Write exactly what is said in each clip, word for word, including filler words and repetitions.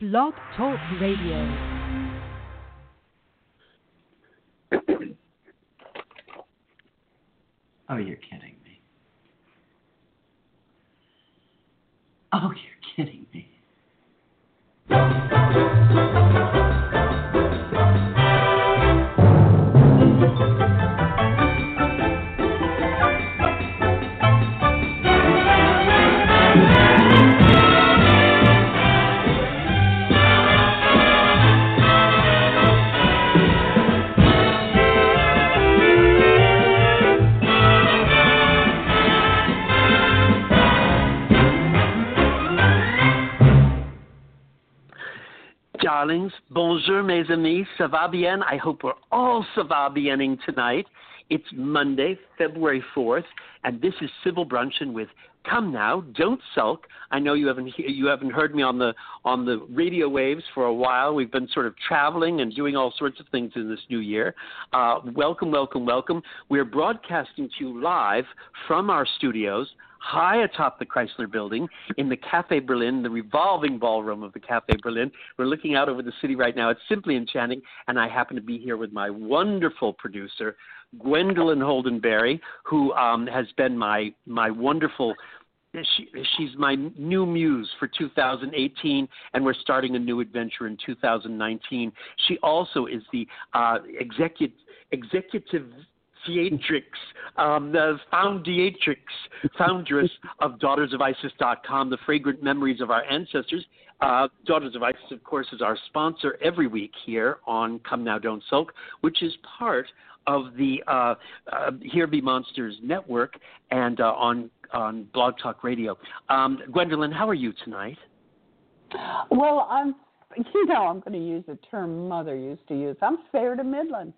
Blog Talk Radio. Oh, you're kidding me. Oh, you're kidding me. Darlings, bonjour mes amis, ça va bien? I hope we're all ça va biening tonight. It's Monday, February fourth, and this is Sybil Bruncheon with Come Now, Don't Sulk. I know you haven't you haven't heard me on the on the radio waves for a while. We've been sort of traveling and doing all sorts of things in this new year. Uh, welcome, welcome, welcome. We're broadcasting to you live from our studios high atop the Chrysler Building in the Cafe Berlin, the revolving ballroom of the Cafe Berlin. We're looking out over the city right now. It's simply enchanting, and I happen to be here with my wonderful producer, Gwendolyn Holdenberry, who um, has been my my wonderful. She, she's my new muse for two thousand eighteen, and we're starting a new adventure in two thousand nineteen. She also is the uh, executive executive. Theatrix, um, the foundatrix, foundress of daughters of isis dot com, the fragrant memories of our ancestors. Uh, Daughters of Isis, of course, is our sponsor every week here on Come Now, Don't Sulk, which is part of the uh, uh, Here Be Monsters network and uh, on on Blog Talk Radio. Um, Gwendolyn, how are you tonight? Well, I'm. You know, I'm going to use a term Mother used to use. I'm fair to middling.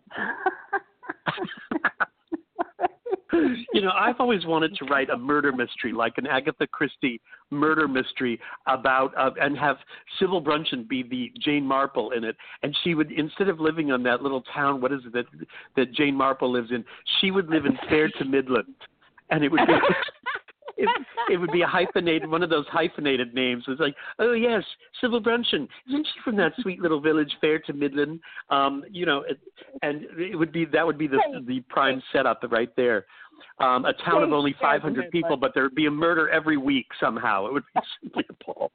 You know, I've always wanted to write a murder mystery, like an Agatha Christie murder mystery about, uh, and have Sybil Bruncheon be the Jane Marple in it. And she would, instead of living on that little town, what is it that, that Jane Marple lives in, she would live in Fair to Midland. And it would be... It, it would be a hyphenated, one of those hyphenated names. It's like, oh yes, Sybil Bruncheon, isn't she from that sweet little village, Fair to Midland? Um, you know, it, and it would be that would be the the prime setup right there. Um, a town of only five hundred people, but there would be a murder every week somehow. It would be simply appalling.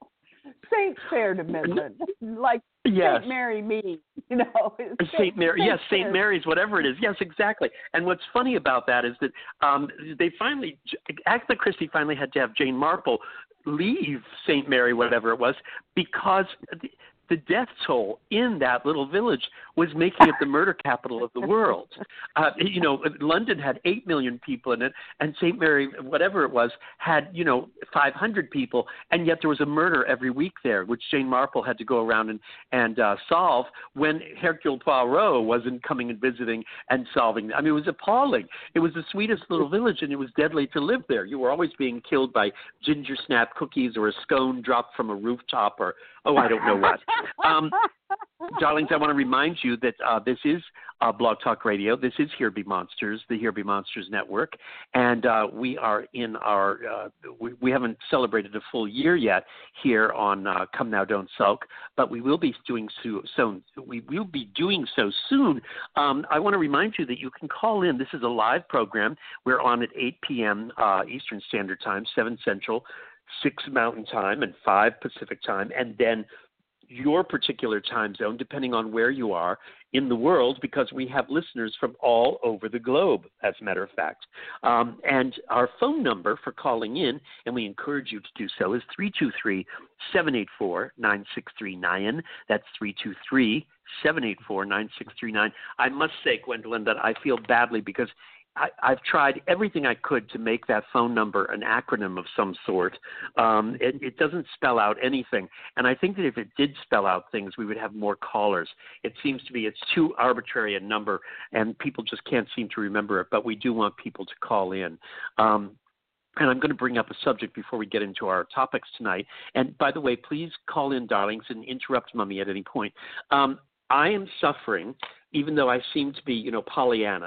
Saint Fair to Midland, like yes. Saint Mary Mead, you know. Saint Mary, yes, Saint Mary's, whatever it is. Yes, exactly. And what's funny about that is that um, they finally, Agatha Christie finally had to have Jane Marple leave Saint Mary, whatever it was, because the, the death toll in that little village was making it the murder capital of the world. Uh, you know, London had eight million people in it, and Saint Mary, whatever it was, had, you know, five hundred people, and yet there was a murder every week there, which Jane Marple had to go around and, and uh, solve when Hercule Poirot wasn't coming and visiting and solving. I mean, it was appalling. It was the sweetest little village, and it was deadly to live there. You were always being killed by ginger snap cookies or a scone dropped from a rooftop or, oh, I don't know what. Um, darlings, I want to remind you that uh, this is uh, Blog Talk Radio. This is Here Be Monsters, the Here Be Monsters Network, and uh, we are in our. Uh, we, we haven't celebrated a full year yet here on uh, Come Now, Don't Sulk, but we will be doing so. so we will be doing so soon. Um, I want to remind you that you can call in. This is a live program. We're on at eight p.m. Uh, Eastern Standard Time, seven Central, six Mountain Time, and five Pacific Time, and then your particular time zone, depending on where you are in the world, because we have listeners from all over the globe, as a matter of fact. Um, and our phone number for calling in, and we encourage you to do so, is three two three, seven eight four, nine six three nine. That's three two three, seven eight four, nine six three nine. I must say, Gwendolyn, that I feel badly because I, I've tried everything I could to make that phone number an acronym of some sort. Um, it, it doesn't spell out anything. And I think that if it did spell out things, we would have more callers. It seems to be it's too arbitrary a number, and people just can't seem to remember it. But we do want people to call in. Um, And I'm going to bring up a subject before we get into our topics tonight. And by the way, please call in, darlings, and interrupt Mummy at any point. Um, I am suffering, even though I seem to be, you know, Pollyanna,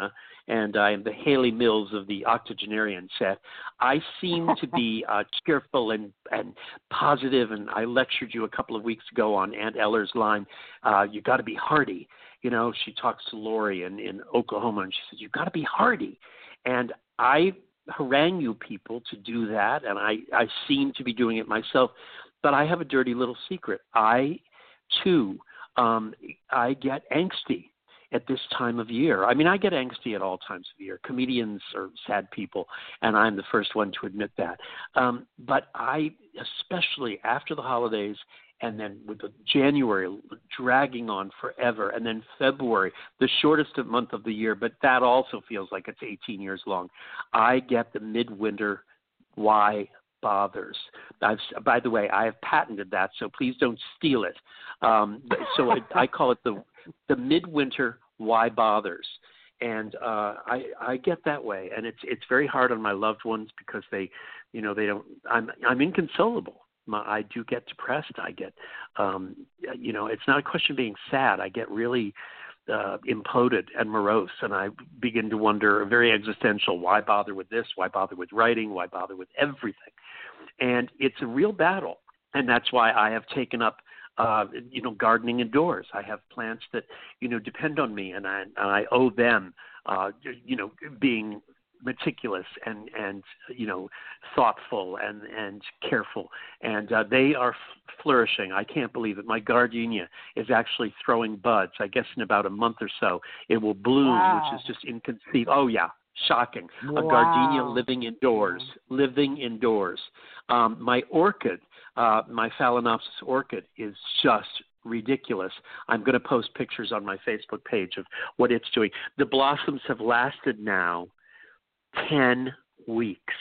and I am the Haley Mills of the octogenarian set. I seem to be uh, cheerful and, and positive, and I lectured you a couple of weeks ago on Aunt Eller's line, uh, you got to be hardy. You know, she talks to Lori in, in Oklahoma, and she says, you've got to be hardy. And I harangue you people to do that, and I, I seem to be doing it myself, but I have a dirty little secret. I, too, um, I get angsty at this time of year. I mean, I get angsty at all times of year. Comedians are sad people, and I'm the first one to admit that. Um, but I, especially after the holidays, and then with the January dragging on forever, and then February, the shortest month of the year, but that also feels like it's eighteen years long. I get the midwinter why bothers. I've, by the way, I have patented that, so please don't steal it. Um, so it, I call it the the midwinter why bothers. And uh, I, I get that way, and it's it's very hard on my loved ones because they, you know, they don't. I'm I'm inconsolable. My, I do get depressed. I get, um, you know, it's not a question of being sad. I get really uh, imploded and morose, and I begin to wonder, very existential, why bother with this? Why bother with writing? Why bother with everything? And it's a real battle, and that's why I have taken up, uh, you know, gardening indoors. I have plants that, you know, depend on me, and I, and I owe them, uh, you know, being meticulous and, and you know, thoughtful and, and careful. And uh, they are f- flourishing. I can't believe it. My gardenia is actually throwing buds. I guess in about a month or so it will bloom, Wow. which is just inconceivable. Oh, yeah. Shocking. Wow. A gardenia living indoors, living indoors. Um, my orchid, uh, my Phalaenopsis orchid is just ridiculous. I'm going to post pictures on my Facebook page of what it's doing. The blossoms have lasted now ten weeks.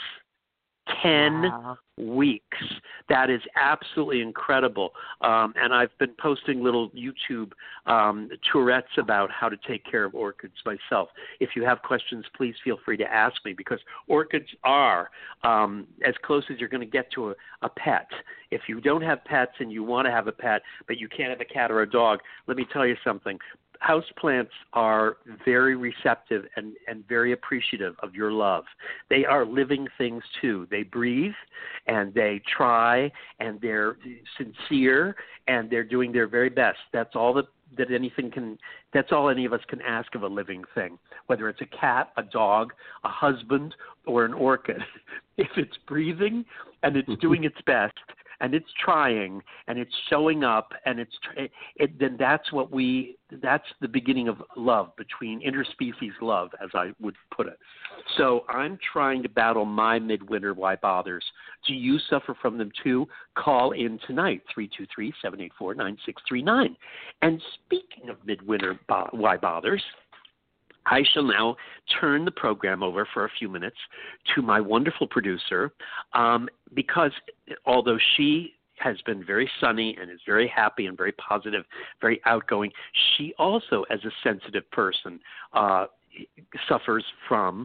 Ten Wow. weeks. That is absolutely incredible. Um, and I've been posting little YouTube um, tourettes about how to take care of orchids myself. If you have questions, please feel free to ask me, because orchids are um, as close as you're going to get to a, a pet. If you don't have pets and you want to have a pet, but you can't have a cat or a dog, let me tell you something. Houseplants are very receptive and, and very appreciative of your love. They are living things too. They breathe and they try and they're sincere and they're doing their very best. That's all that, that anything can, that's all any of us can ask of a living thing, whether it's a cat, a dog, a husband, or an orchid. If it's breathing and it's doing its best, and it's trying, and it's showing up, and it's it, it, then that's what we that's the beginning of love, between interspecies love, as I would put it. So I'm trying to battle my midwinter why bothers. Do you suffer from them too? Call in tonight, three two three, seven eight four, nine six three nine. And speaking of midwinter bo- why bothers, I shall now turn the program over for a few minutes to my wonderful producer, um, because although she has been very sunny and is very happy and very positive, very outgoing, she also, as a sensitive person, uh, suffers from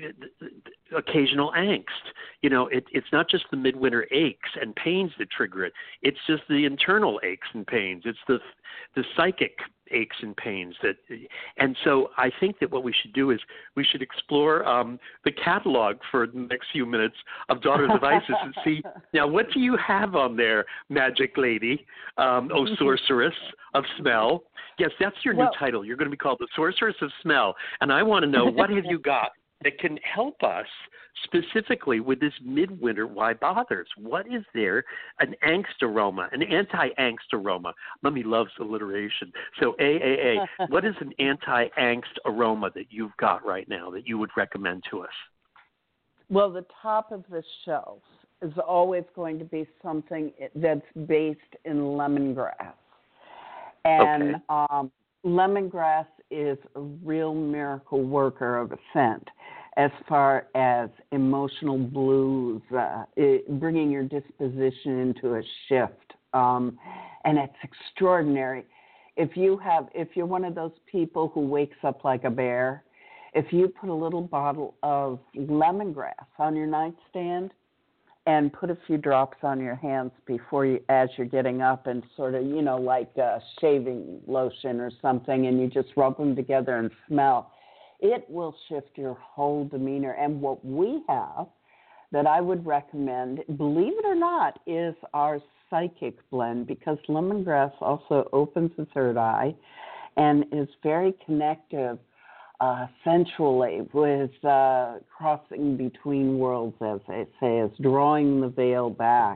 occasional angst. You know, it, it's not just the midwinter aches and pains that trigger it. It's just the internal aches and pains. It's the the psychic aches and pains that, and so I think that what we should do is we should explore um, the catalog for the next few minutes of Daughters of Isis and see, now what do you have on there, Magic Lady, um, oh Sorceress of Smell? Yes, that's your Well, new title. You're going to be called the Sorceress of Smell, and I want to know, what have you got that can help us specifically with this midwinter why bothers? What is there? An angst aroma, an anti-angst aroma. Mummy loves alliteration. So A A A, what is an anti-angst aroma that you've got right now that you would recommend to us? Well, the top of the shelf is always going to be something that's based in lemongrass. And Okay. um, lemongrass is a real miracle worker of a scent as far as emotional blues, uh, it, bringing your disposition into a shift. Um, and it's extraordinary. If you have, if you're one of those people who wakes up like a bear, if you put a little bottle of lemongrass on your nightstand and put a few drops on your hands before you, as you're getting up, and sort of, you know, like uh, shaving lotion or something, and you just rub them together and smell, it will shift your whole demeanor. And what we have that I would recommend, believe it or not, is our psychic blend, because lemongrass also opens the third eye and is very connective uh, sensually with uh, crossing between worlds, as they say, is drawing the veil back.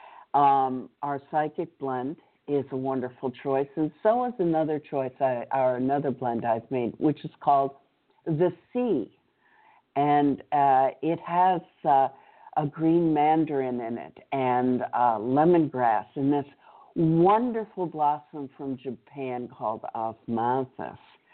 Um, our psychic blend is a wonderful choice, and so is another choice, I, or another blend I've made, which is called the Sea. And uh, it has uh, a green mandarin in it and uh, lemongrass and this wonderful blossom from Japan called osmanthus.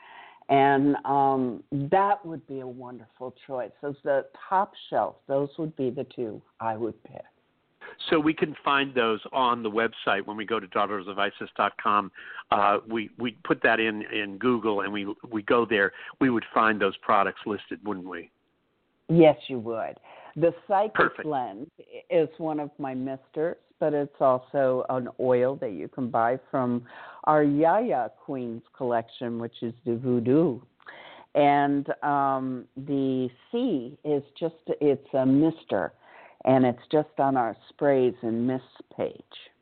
And um, that would be a wonderful choice. As the top shelf, those would be the two I would pick. So we can find those on the website when we go to daughters of isis dot com. Uh, we we put that in, in Google, and we we go there. We would find those products listed, wouldn't we? Yes, you would. The Psychic Perfect. Blend is one of my misters, but it's also an oil that you can buy from our Yaya Queens collection, which is the Voodoo. And um, the Sea is just, it's a mister, and it's just on our sprays and mists page.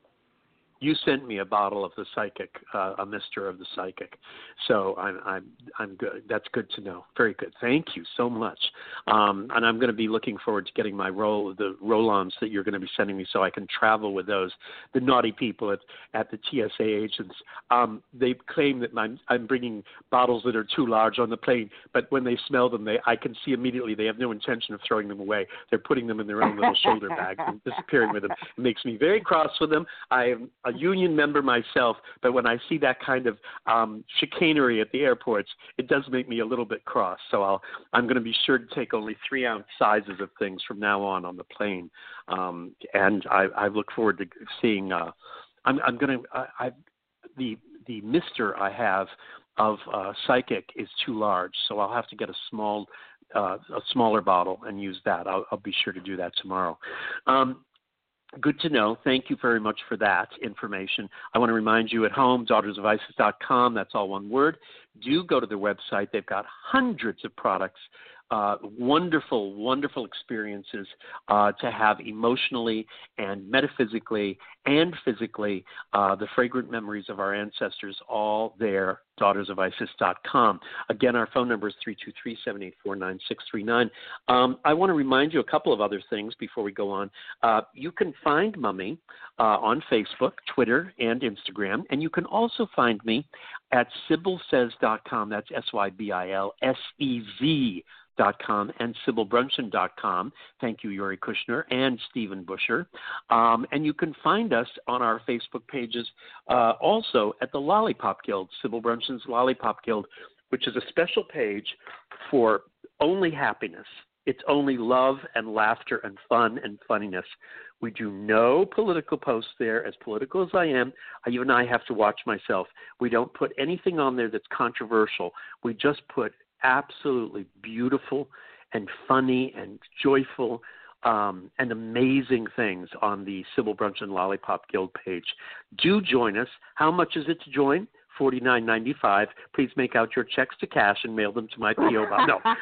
You sent me a bottle of the Psychic, uh, a mister of the Psychic. So I'm, I'm, I'm good. That's good to know. Very good. Thank you so much. Um, and I'm going to be looking forward to getting my roll, the roll-ons that you're going to be sending me, so I can travel with those. The naughty people at, at the T S A agents, um, they claim that I'm, I'm bringing bottles that are too large on the plane, but when they smell them, they, I can see immediately they have no intention of throwing them away. They're putting them in their own little shoulder bag and disappearing with them. It makes me very cross with them. I am a union member myself, but when I see that kind of um, chicanery at the airports, it does make me a little bit cross. So I'll, I'm going to be sure to take only three ounce sizes of things from now on on the plane. Um, and I, I look forward to seeing, uh, I'm, I'm going to, I, I, the, the mister I have of uh, Psychic is too large, so I'll have to get a small, uh, a smaller bottle and use that. I'll, I'll be sure to do that tomorrow. Um, Good to know. Thank you very much for that information. I want to remind you at home, daughters of isis dot com, that's all one word. Do go to their website. They've got hundreds of products, uh, wonderful, wonderful experiences uh, to have emotionally and metaphysically and physically, uh, the fragrant memories of our ancestors, all there, daughters of isis dot com. Again, our phone number is three two three, seven eight four, nine six three nine. Um, I want to remind you a couple of other things before we go on. Uh, you can find Mummy uh, on Facebook, Twitter, and Instagram, and you can also find me at Sybil Says dot com. That's S Y B I L S E Z dot com and Sybil Brunson dot com. Thank you, Yuri Kushner and Stephen Busher. Um, and you can find us on our Facebook pages uh, also at the Lollipop Guild, Sybil Brunson's Lollipop Guild, which is a special page for only happiness. It's only love and laughter and fun and funniness. We do no political posts there. As political as I am, even I have to watch myself. We don't put anything on there that's controversial. We just put absolutely beautiful and funny and joyful um, and amazing things on the Sybil Brunson Lollipop Guild page. Do join us. How much is it to join? forty-nine ninety-five. Please make out your checks to cash and mail them to my P O box. No.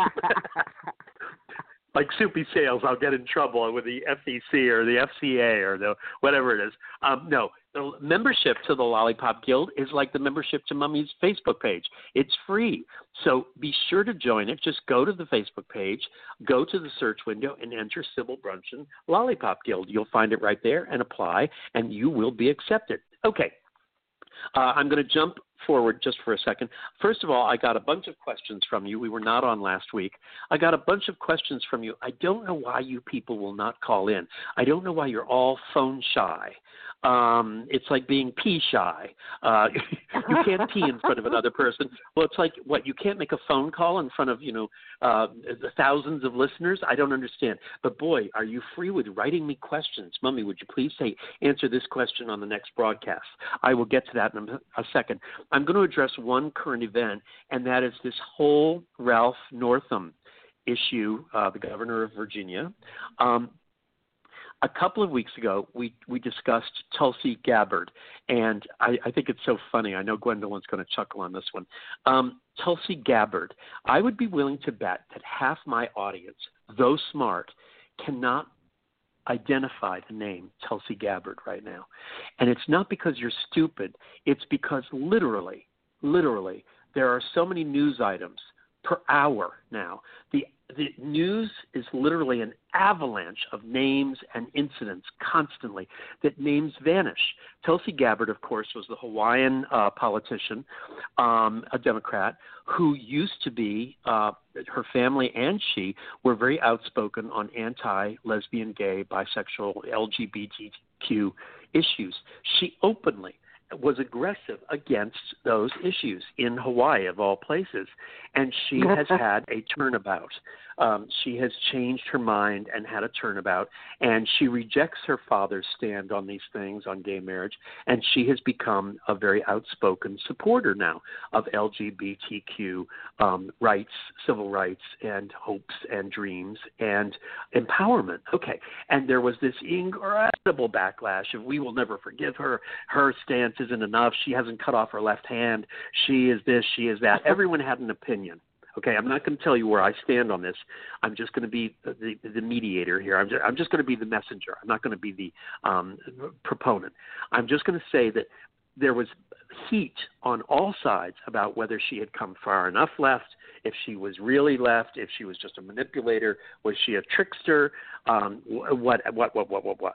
Like Soupy Sales, I'll get in trouble with the F E C or the F C A or the whatever it is. Um, no, the membership to the Lollipop Guild is like the membership to Mummy's Facebook page. It's free. So be sure to join it. Just go to the Facebook page, go to the search window, and enter Sybil Brunson Lollipop Guild. You'll find it right there and apply, and you will be accepted. Okay. Uh, I'm going to jump forward just for a second. First of all, I got a bunch of questions from you. We were not on last week. I got a bunch of questions from you. I don't know why you people will not call in. I don't know why you're all phone shy. Um, it's like being pee shy. Uh, you can't pee in front of another person. Well, it's like, what, you can't make a phone call in front of, you know, uh, the thousands of listeners? I don't understand. But, boy, are you free with writing me questions? Mummy, would you please say, answer this question on the next broadcast? I will get to that in a, a second. I'm going to address one current event, and that is this whole Ralph Northam issue, uh, the governor of Virginia. Um, A couple of weeks ago, we, we discussed Tulsi Gabbard, and I, I think it's so funny. I know Gwendolyn's going to chuckle on this one. Um, Tulsi Gabbard, I would be willing to bet that half my audience, though smart, cannot identify the name Tulsi Gabbard right now. And it's not because you're stupid. It's because literally, literally, there are so many news items per hour now. The The news is literally an avalanche of names and incidents constantly that names vanish. Tulsi Gabbard, of course, was the Hawaiian uh, politician, um, a Democrat, who used to be, uh, her family and she were very outspoken on anti-lesbian, gay, bisexual, L G B T Q issues. She openly was aggressive against those issues in Hawaii, of all places. And she has had a turnabout. Um, she has changed her mind and had a turnabout. And she rejects her father's stand on these things, on gay marriage. And she has become a very outspoken supporter now of L G B T Q um, rights, civil rights, and hopes and dreams and empowerment. Okay. And there was this incredible backlash of, we will never forgive her. Her stance isn't enough. She hasn't cut off her left hand. She is this, she is that. Everyone had an opinion. Okay, I'm not going to tell you where I stand on this. I'm just going to be the, the, the mediator here. I'm just, I'm just going to be the messenger. I'm not going to be the um, proponent. I'm just going to say that there was heat on all sides about whether she had come far enough left, if she was really left, if she was just a manipulator, was she a trickster, um, what, what, what, what, what, what.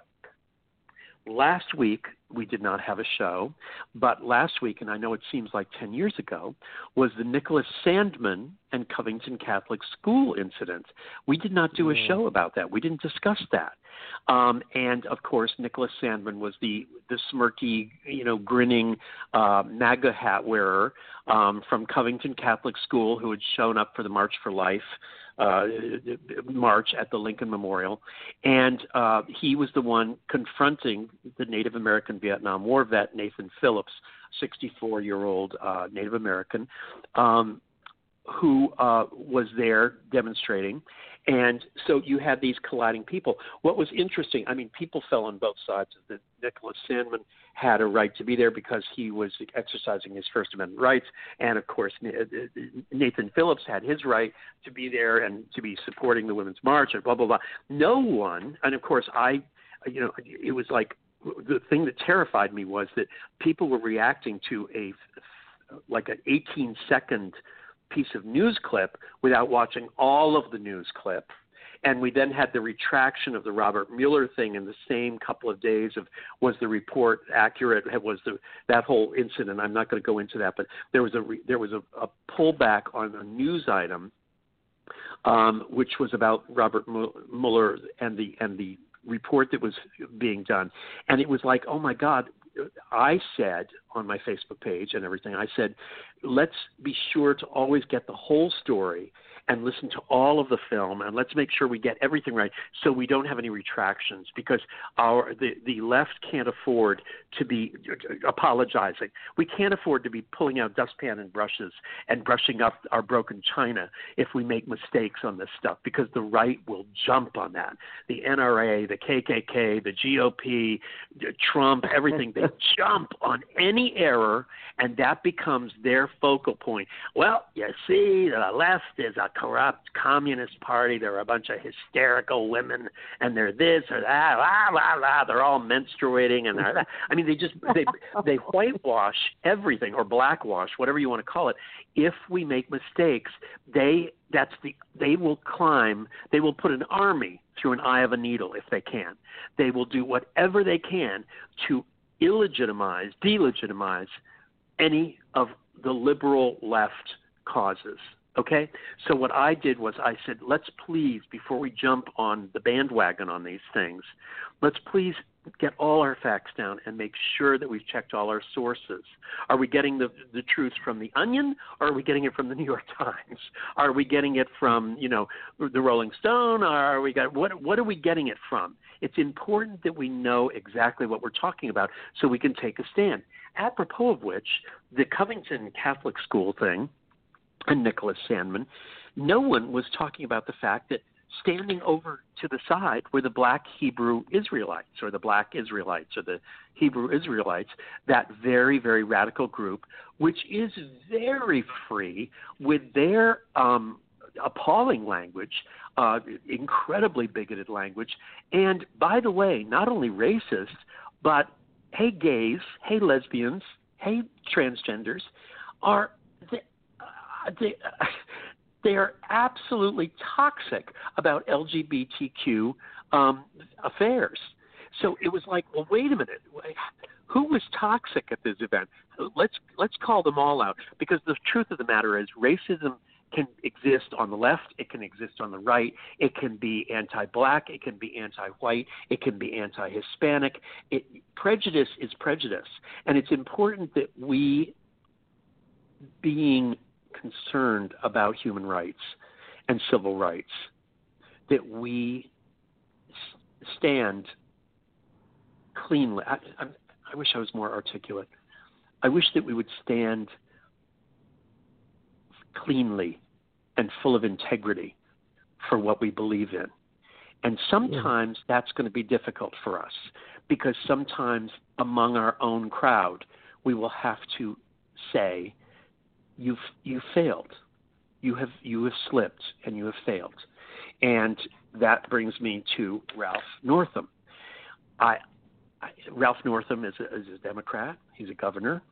Last week, we did not have a show, but last week, and I know it seems like ten years ago, was the Nicholas Sandmann and Covington Catholic School incident. We did not do a show about that. We didn't discuss that. Um, and, of course, Nicholas Sandmann was the, the smirky, you know, grinning uh, MAGA hat wearer um, from Covington Catholic School who had shown up for the March for Life Uh, march at the Lincoln Memorial, and uh, he was the one confronting the Native American Vietnam War vet Nathan Phillips, sixty-four-year-old uh, Native American, um, who uh, was there demonstrating. And so you had these colliding people. What was interesting, I mean, people fell on both sides of the Nicholas Sandmann had a right to be there because he was exercising his First Amendment rights. And, of course, Nathan Phillips had his right to be there and to be supporting the Women's March and blah, blah, blah. No one, and, of course, I, you know, it was like the thing that terrified me was that people were reacting to a like an eighteen-second piece of news clip without watching all of the news clip. And we then had the retraction of the Robert Mueller thing in the same couple of days of, was the report accurate? Was the, that whole incident, I'm not going to go into that, but there was a, there was a, a pullback on a news item, um, which was about Robert Mueller and the, and the report that was being done. And it was like, oh my God, I said on my Facebook page and everything, I said, let's be sure to always get the whole story and listen to all of the film, and let's make sure we get everything right so we don't have any retractions, because our the, the left can't afford to be apologizing. We can't afford to be pulling out dustpan and brushes and brushing up our broken china if we make mistakes on this stuff, because the right will jump on that. The N R A, the K K K, the G O P, Trump, everything, they jump on any error, and that becomes their focal point. Well, you see, the left is a corrupt communist party. They're a bunch of hysterical women, and they're this or that. Blah, blah, blah. They're all menstruating, and they're that. I mean, they just they they whitewash everything, or blackwash, whatever you want to call it. If we make mistakes, they that's the they will climb. They will put an army through an eye of a needle if they can. They will do whatever they can to illegitimize, delegitimize any of the liberal left causes. Okay? So what I did was I said, let's please, before we jump on the bandwagon on these things, let's please get all our facts down and make sure that we've checked all our sources. Are we getting the the truth from the Onion, or are we getting it from the New York Times? Are we getting it from, you know, the Rolling Stone? Or are we got what what are we getting it from? It's important that we know exactly what we're talking about so we can take a stand. Apropos of which, the Covington Catholic School thing and Nicholas Sandmann, no one was talking about the fact that standing over to the side were the black Hebrew Israelites or the black Israelites or the Hebrew Israelites, that very, very radical group, which is very free with their um, appalling language, uh, incredibly bigoted language, and, by the way, not only racist, but, hey, gays, hey, lesbians, hey, transgenders, are they, uh, they, uh, they are absolutely toxic about L G B T Q um, affairs. So it was like, well, wait a minute, who was toxic at this event? Let's let's call them all out, because the truth of the matter is racism can exist on the left, it can exist on the right, it can be anti-black, it can be anti-white, it can be anti-Hispanic. It, prejudice is prejudice, and it's important that we, being concerned about human rights and civil rights, that we stand cleanly. I, I, I wish I was more articulate. I wish that we would stand cleanly and full of integrity for what we believe in. And sometimes yeah. that's going to be difficult for us, because sometimes among our own crowd, we will have to say, you've, you've failed. You have, you have slipped and you have failed. And that brings me to Ralph Northam. I, I, Ralph Northam is a, is a Democrat. He's a governor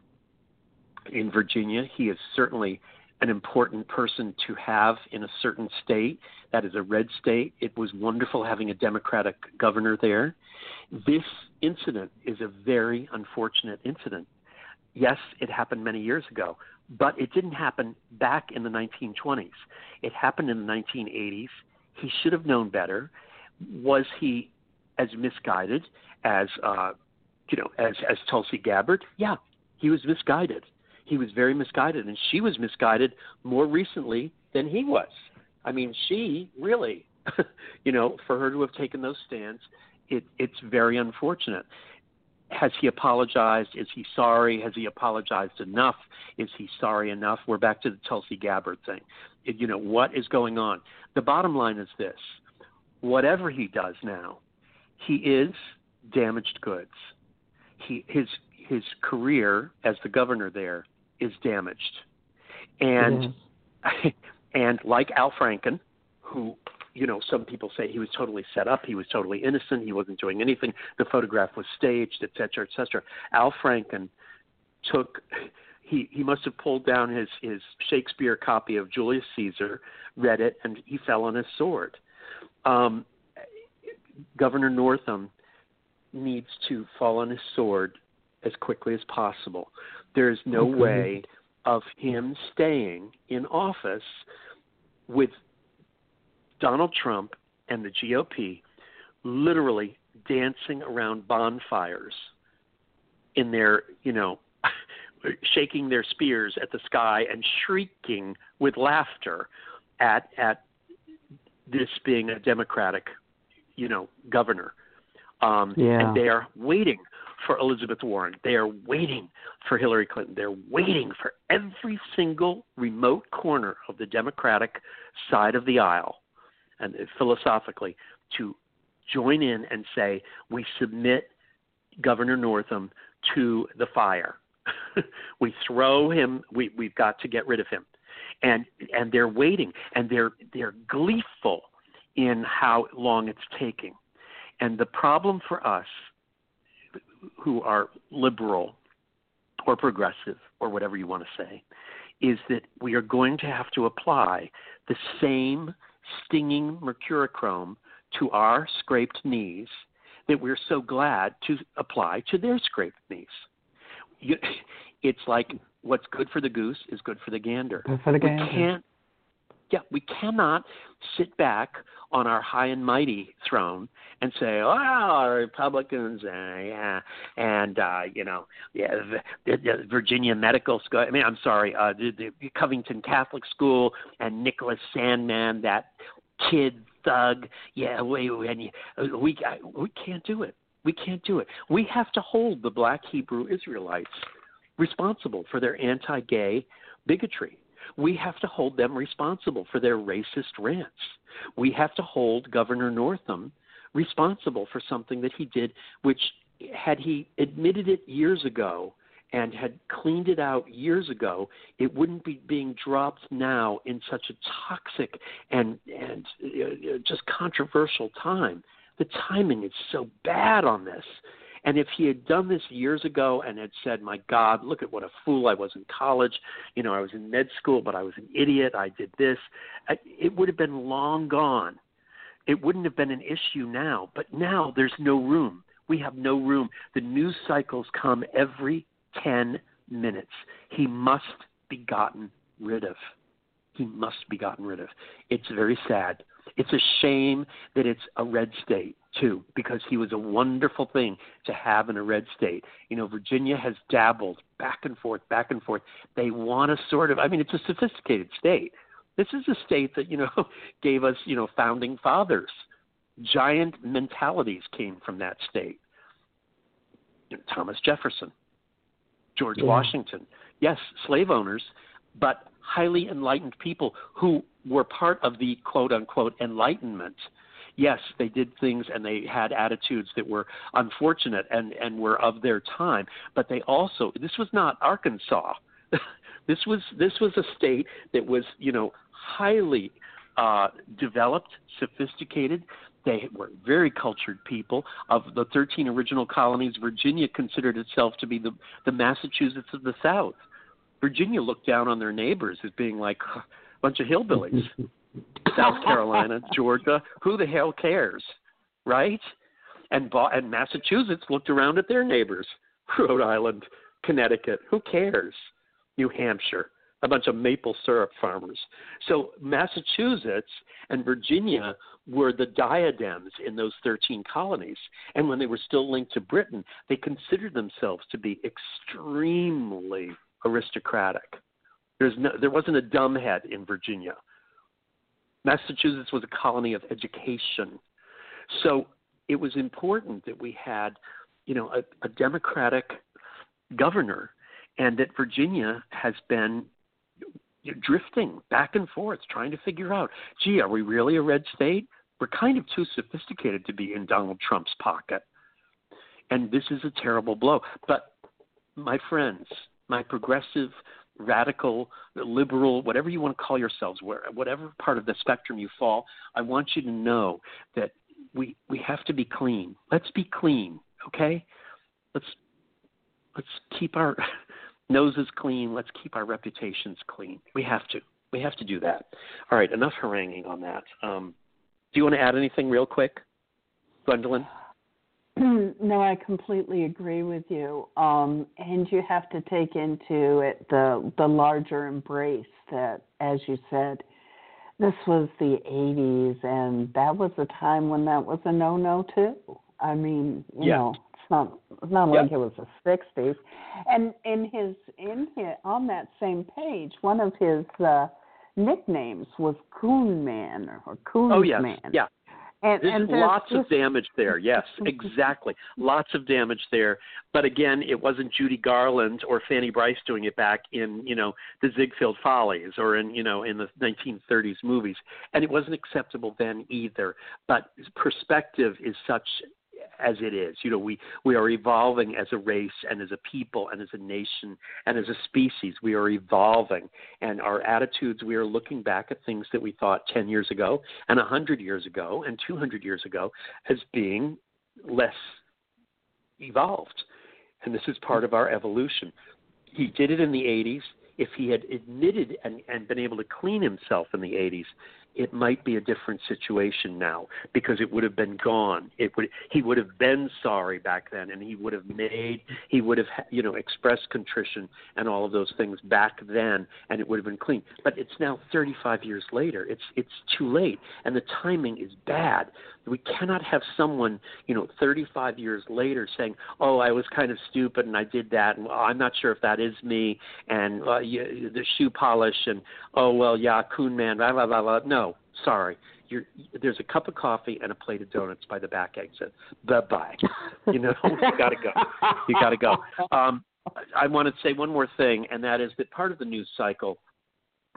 in Virginia. He is certainly an important person to have in a certain state. That is a red state. It was wonderful having a Democratic governor there. This incident is a very unfortunate incident. Yes, it happened many years ago, but it didn't happen back in the nineteen twenties. It happened in the nineteen eighties. He should have known better. Was he as misguided as, uh, you know, as, as Tulsi Gabbard? Yeah, he was misguided. He was very misguided, and she was misguided more recently than he was. I mean, she really, you know, for her to have taken those stands, it, it's very unfortunate. Has he apologized? Is he sorry? Has he apologized enough? Is he sorry enough? We're back to the Tulsi Gabbard thing. It, you know, what is going on? The bottom line is this. Whatever he does now, he is damaged goods. He, his, his career as the governor there is damaged. And mm-hmm. and like Al Franken, who, you know, some people say he was totally set up, he was totally innocent, he wasn't doing anything, the photograph was staged, et cetera, et cetera. Al Franken took, he, he must have pulled down his, his Shakespeare copy of Julius Caesar, read it, and he fell on his sword. Um, Governor Northam needs to fall on his sword as quickly as possible. There's no okay. way of him staying in office with Donald Trump and the G O P literally dancing around bonfires in their, you know, shaking their spears at the sky and shrieking with laughter at at this being a Democratic, you know, governor. Um, yeah. And they are waiting for Elizabeth Warren. They are waiting for Hillary Clinton. They're waiting for every single remote corner of the Democratic side of the aisle, and philosophically, to join in and say, we submit Governor Northam to the fire. We throw him, we, we've got to get rid of him. And and they're waiting, and they're they're gleeful in how long it's taking. And the problem for us who are liberal or progressive or whatever you want to say is that we are going to have to apply the same stinging mercurochrome to our scraped knees that we're so glad to apply to their scraped knees. You, it's like what's good for the goose is good for the gander. Good for the gander. We can't, yeah, we cannot sit back on our high and mighty throne and say, "Oh, Republicans, uh, yeah, and uh, you know, yeah, the, the Virginia Medical School. I mean, I'm sorry, uh, the, the Covington Catholic School and Nicholas Sandmann, that kid thug. Yeah, we we we, we can't do it. We can't do it. We have to hold the Black Hebrew Israelites responsible for their anti-gay bigotry. We have to hold them responsible for their racist rants. We have to hold Governor Northam responsible for something that he did, which had he admitted it years ago and had cleaned it out years ago, it wouldn't be being dropped now in such a toxic and, and uh, just controversial time. The timing is so bad on this. And if he had done this years ago and had said, my God, look at what a fool I was in college. You know, I was in med school, but I was an idiot. I did this. It would have been long gone. It wouldn't have been an issue now. But now there's no room. We have no room. The news cycles come every ten minutes. He must be gotten rid of. He must be gotten rid of. It's very sad. It's a shame that it's a red state, too, because he was a wonderful thing to have in a red state. You know, Virginia has dabbled back and forth, back and forth. They want to sort of, I mean, it's a sophisticated state. This is a state that, you know, gave us, you know, founding fathers. Giant mentalities came from that state. Thomas Jefferson, George yeah. Washington. Yes, slave owners, but highly enlightened people who were part of the quote-unquote Enlightenment. Yes, they did things and they had attitudes that were unfortunate and, and were of their time, but they also, this was not Arkansas. this was this was a state that was, you know, highly uh, developed, sophisticated. They were very cultured people. Of the thirteen original colonies, Virginia considered itself to be the, the Massachusetts of the South. Virginia looked down on their neighbors as being like a bunch of hillbillies. South Carolina, Georgia, who the hell cares, right? And and Massachusetts looked around at their neighbors. Rhode Island, Connecticut, who cares? New Hampshire, a bunch of maple syrup farmers. So Massachusetts and Virginia were the diadems in those thirteen colonies. And when they were still linked to Britain, they considered themselves to be extremely aristocratic. There's no, there wasn't a dumbhead in Virginia. Massachusetts was a colony of education. So it was important that we had, you know, a, a Democratic governor, and that Virginia has been drifting back and forth, trying to figure out, gee, are we really a red state? We're kind of too sophisticated to be in Donald Trump's pocket. And this is a terrible blow. But my friends, my progressive, radical, liberal, whatever you want to call yourselves, where, whatever part of the spectrum you fall, I want you to know that we we have to be clean. Let's be clean, okay? Let's let's keep our noses clean. Let's keep our reputations clean. We have to. We have to do that. All right, enough haranguing on that. Um, do you want to add anything real quick, Gwendolyn? No, I completely agree with you. Um, and you have to take into it the the larger embrace that, as you said, this was the eighties, and that was a time when that was a no-no too. I mean, you yeah. know, it's not it's not yeah. like it was the sixties. And in his in his, on that same page, one of his uh, nicknames was Coon Man or Coon oh, yes. Man. Yeah. And, there's, and there's lots this, of damage there. Yes, exactly. Lots of damage there. But again, it wasn't Judy Garland or Fanny Brice doing it back in, you know, the Ziegfeld Follies or in, you know, in the nineteen thirties movies. And it wasn't acceptable then either. But perspective is such as it is. You know, we, we are evolving as a race and as a people and as a nation and as a species. We are evolving. And our attitudes, we are looking back at things that we thought ten years ago and one hundred years ago and two hundred years ago as being less evolved. And this is part of our evolution. He did it in the eighties. If he had admitted and, and been able to clean himself in the eighties, it might be a different situation now because it would have been gone. It would he would have been sorry back then, and he would have made he would have you know expressed contrition and all of those things back then, and it would have been clean. But it's now thirty-five years later. It's it's too late, and the timing is bad. We cannot have someone you know thirty-five years later saying, "Oh, I was kind of stupid and I did that, and well, I'm not sure if that is me," and uh, you, the shoe polish, and oh well, yeah, Coon Man, blah blah blah blah. No. No, sorry. You're, there's a cup of coffee and a plate of donuts by the back exit. Bye-bye. You know, you got to go. You got to go. Um, I want to say one more thing, and that is that part of the news cycle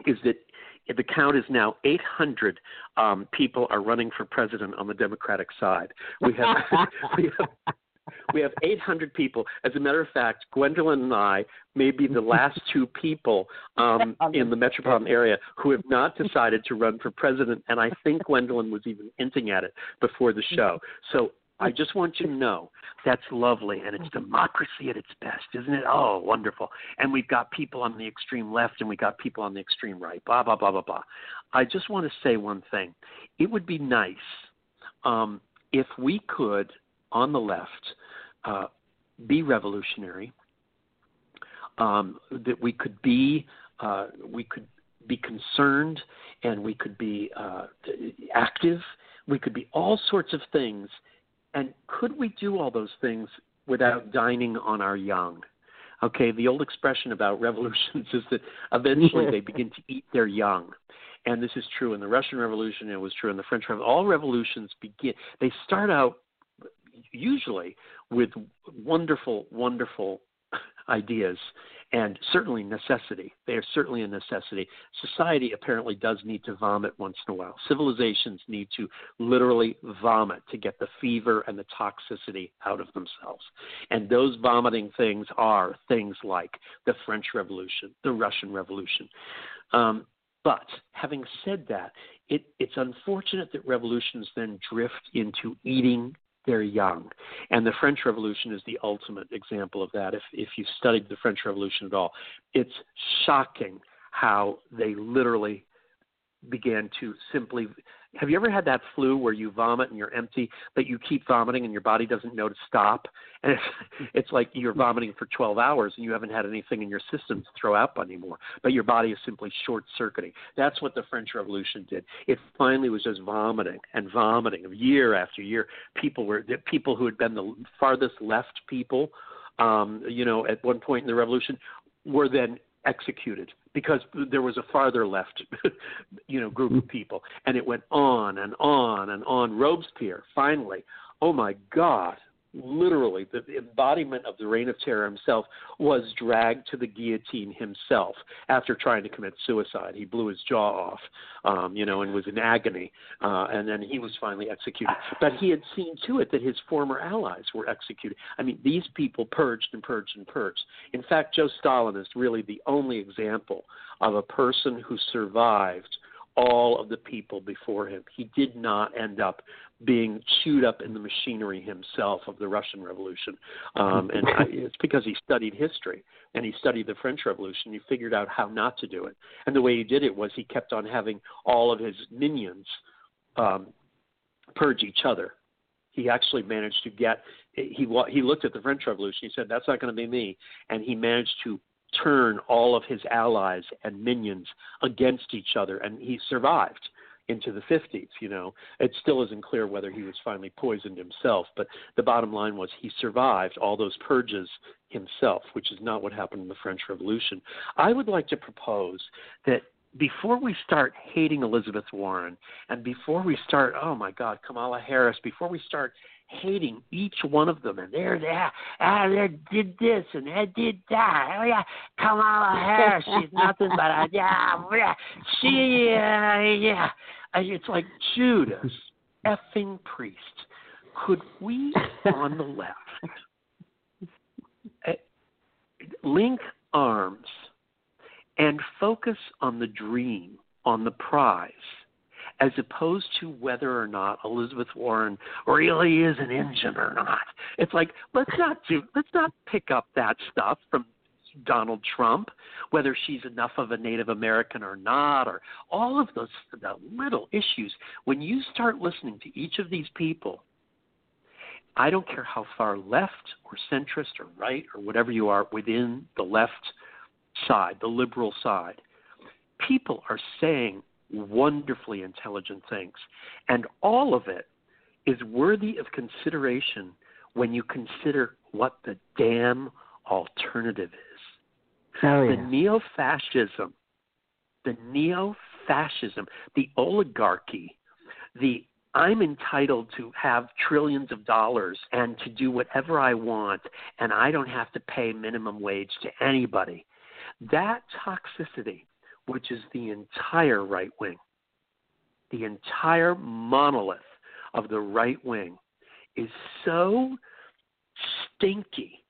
is that the count is now eight hundred um, people are running for president on the Democratic side. We have we have we have eight hundred people. As a matter of fact, Gwendolyn and I may be the last two people um, in the metropolitan area who have not decided to run for president, and I think Gwendolyn was even hinting at it before the show. So I just want you to know that's lovely, and it's democracy at its best, isn't it? Oh, wonderful. And we've got people on the extreme left, and we've got people on the extreme right, blah, blah, blah, blah, blah. I just want to say one thing. It would be nice um, if we could, on the left, uh, be revolutionary, um, that we could be uh, we could be concerned, and we could be uh, active. We could be all sorts of things. And could we do all those things without dining on our young? Okay, the old expression about revolutions is that eventually they begin to eat their young. And this is true in the Russian Revolution. It was true in the French Revolution. All revolutions begin, they start out usually with wonderful, wonderful ideas and certainly necessity. They are certainly a necessity. Society apparently does need to vomit once in a while. Civilizations need to literally vomit to get the fever and the toxicity out of themselves. And those vomiting things are things like the French Revolution, the Russian Revolution. Um, but having said that, it, it's unfortunate that revolutions then drift into eating their young. And the French Revolution is the ultimate example of that. If if you studied the French Revolution at all, it's shocking how they literally began to simply – have you ever had that flu where you vomit and you're empty, but you keep vomiting and your body doesn't know to stop? And it's, it's like you're vomiting for twelve hours and you haven't had anything in your system to throw up anymore, but your body is simply short-circuiting. That's what the French Revolution did. It finally was just vomiting and vomiting year after year. People were the people who had been the farthest left people, um, you know, at one point in the revolution, were then executed because there was a farther left, you know, group of people. And it went on and on and on. Robespierre, finally, oh my God, literally the embodiment of the Reign of Terror himself, was dragged to the guillotine himself after trying to commit suicide. He blew his jaw off, um, you know, and was in agony. Uh, and then he was finally executed. But he had seen to it that his former allies were executed. I mean, these people purged and purged and purged. In fact, Joe Stalin is really the only example of a person who survived all of the people before him. He did not end up being chewed up in the machinery himself of the Russian Revolution. Um, and I, it's because he studied history and he studied the French Revolution. He figured out how not to do it. And the way he did it was he kept on having all of his minions um, purge each other. He actually managed to get, he, he looked at the French Revolution. He said, that's not going to be me. And he managed to turn all of his allies and minions against each other. And he survived into the fifties, you know. It still isn't clear whether he was finally poisoned himself, but the bottom line was he survived all those purges himself, which is not what happened in the French Revolution. I would like to propose that before we start hating Elizabeth Warren and before we start, oh my God, Kamala Harris, before we start hating each one of them, and they're there, ah, they did this and they did that. Oh yeah, Kamala Harris, she's nothing but a yeah, she uh, yeah. It's like Judas effing Priest. Could we on the left link arms and focus on the dream, on the prize, as opposed to whether or not Elizabeth Warren really is an engine or not? It's like, let's not do, let's not pick up that stuff from Donald Trump, whether she's enough of a Native American or not, or all of those the little issues. When you start listening to each of these people, I don't care how far left or centrist or right or whatever you are within the left side, the liberal side, people are saying wonderfully intelligent things. And all of it is worthy of consideration when you consider what the damn alternative is. Oh, yeah. The neo-fascism, the neo-fascism, the oligarchy, the I'm entitled to have trillions of dollars and to do whatever I want, and I don't have to pay minimum wage to anybody. That toxicity which is the entire right wing. The entire monolith of the right wing is so stinky.